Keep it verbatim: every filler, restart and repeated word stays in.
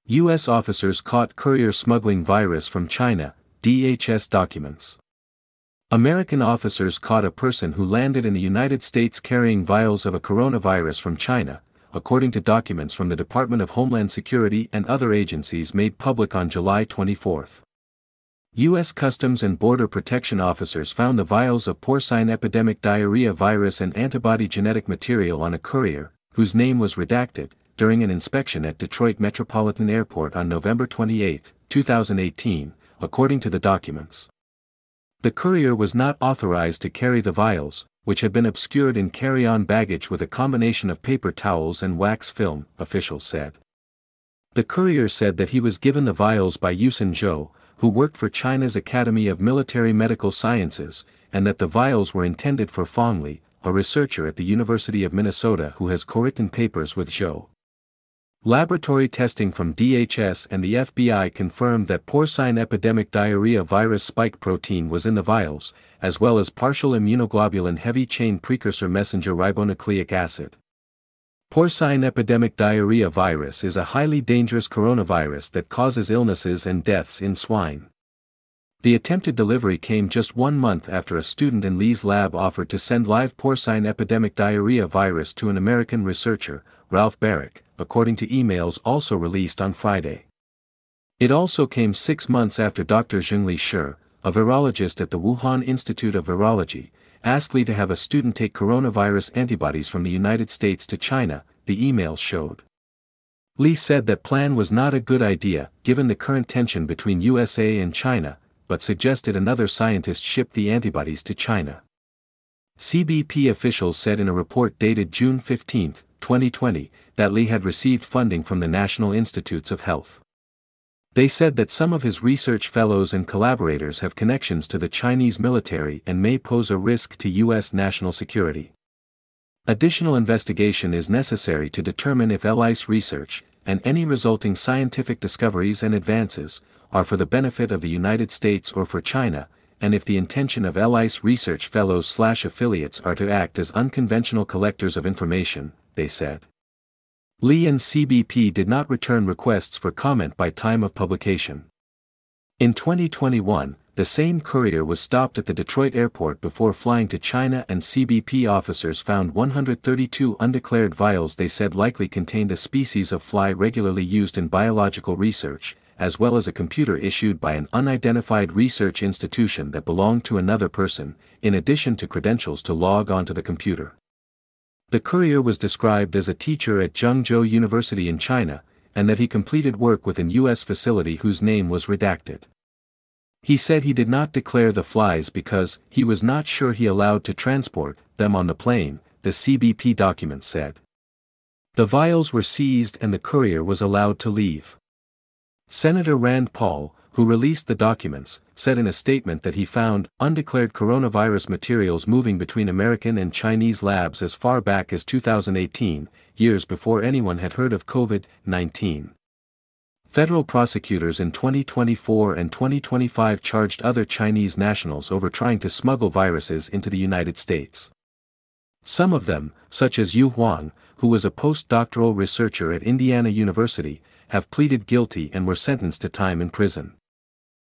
U S officers caught courier smuggling virus from China, D H S documents. American officers caught a person who landed in the United States carrying vials of a coronavirus from China, according to documents from the Department of Homeland Security and other agencies made public on July twenty-fourth. U S Customs and Border Protection officers found the vials of porcine epidemic diarrhea virus and antibody genetic material on a courier, whose name was redacted, during an inspection at Detroit Metropolitan Airport on November twenty-eighth, two thousand eighteen, according to the documents. The courier was not authorized to carry the vials, which had been obscured in carry-on baggage with a combination of paper towels and wax film, officials said. The courier said that he was given the vials by Yusen Zhou, who worked for China's Academy of Military Medical Sciences, and that the vials were intended for Fong Li, a researcher at the University of Minnesota who has co-written papers with Zhou. Laboratory testing from D H S and the F B I confirmed that porcine epidemic diarrhea virus spike protein was in the vials, as well as partial immunoglobulin heavy-chain precursor messenger ribonucleic acid. Porcine epidemic diarrhea virus is a highly dangerous coronavirus that causes illnesses and deaths in swine. The attempted delivery came just one month after a student in Li's lab offered to send live porcine epidemic diarrhea virus to an American researcher, Ralph Barrick, according to emails also released on Friday. It also came six months after Doctor Zhengli Shi, a virologist at the Wuhan Institute of Virology, asked Li to have a student take coronavirus antibodies from the United States to China, the emails showed. Li said that plan was not a good idea, given the current tension between U S A and China, but suggested another scientist ship the antibodies to China. C B P officials said in a report dated June fifteenth, twenty twenty, that Li had received funding from the National Institutes of Health. They said that some of his research fellows and collaborators have connections to the Chinese military and may pose a risk to U S national security. Additional investigation is necessary to determine if Li's research, and any resulting scientific discoveries and advances, are for the benefit of the United States or for China, and if the intention of Li's research fellows slash affiliates are to act as unconventional collectors of information, they said. Li and C B P did not return requests for comment by time of publication. In twenty twenty-one, the same courier was stopped at the Detroit airport before flying to China, and C B P officers found one hundred thirty-two undeclared vials they said likely contained a species of fly regularly used in biological research, as well as a computer issued by an unidentified research institution that belonged to another person, in addition to credentials to log onto the computer. The courier was described as a teacher at Zhengzhou University in China, and that he completed work with an U S facility whose name was redacted. He said he did not declare the flies because he was not sure he allowed to transport them on the plane, the C B P document said. The vials were seized and the courier was allowed to leave. Senator Rand Paul, who released the documents, said in a statement that he found undeclared coronavirus materials moving between American and Chinese labs as far back as two thousand eighteen, years before anyone had heard of COVID nineteen. Federal prosecutors in twenty twenty-four and twenty twenty-five charged other Chinese nationals over trying to smuggle viruses into the United States. Some of them, such as Yu Huang, who was a postdoctoral researcher at Indiana University, have pleaded guilty and were sentenced to time in prison.